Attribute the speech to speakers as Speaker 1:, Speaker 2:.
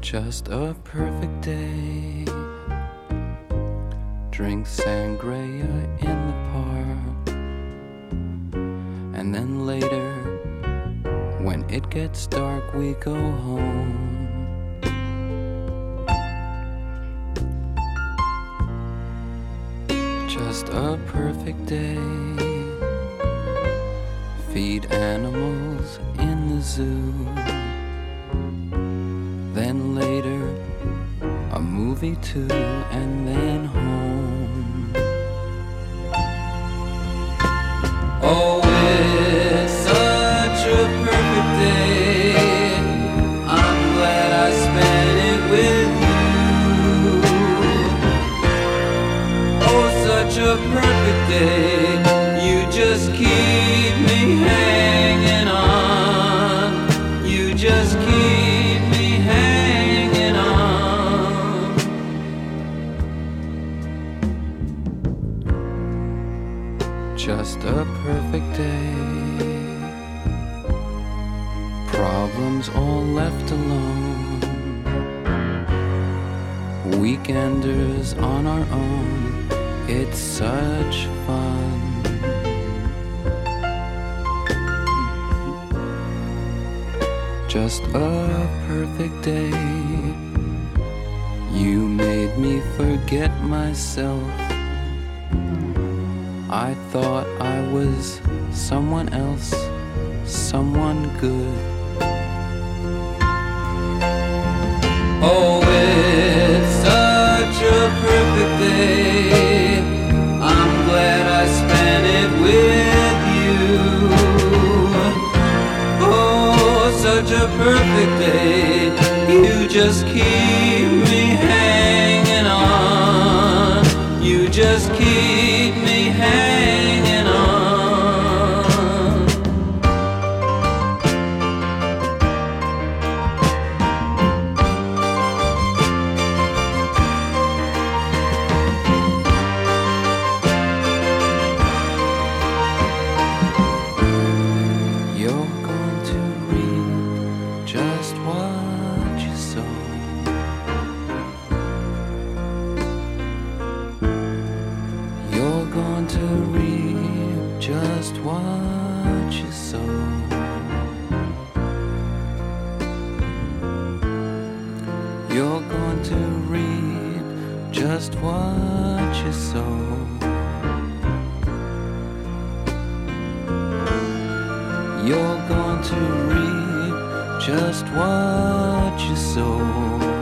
Speaker 1: Just a perfect day. Drink sangria in the park. And then later, when it gets dark, we go home. Just a perfect day. Feed animals in the zoo. Then later, a movie too, and then home. Oh, it's such a perfect day. I'm glad I spent it with you. Oh, such a perfect day. You just keep me hanging on. You just keep me hanging on. Just a perfect day. Problems all left alone. Weekenders on our own. It's such fun. Just a perfect day. You made me forget myself. I thought I was someone else, someone good. Oh, it's such a perfect day. I'm glad I spent it with you. Oh, such a perfect day. You just keep me hanging on. You just keep me hanging on. You're going to reap just what you sow. You're going to reap just what you sow. You're going to reap just what you sow. You're going to reap just what you sow.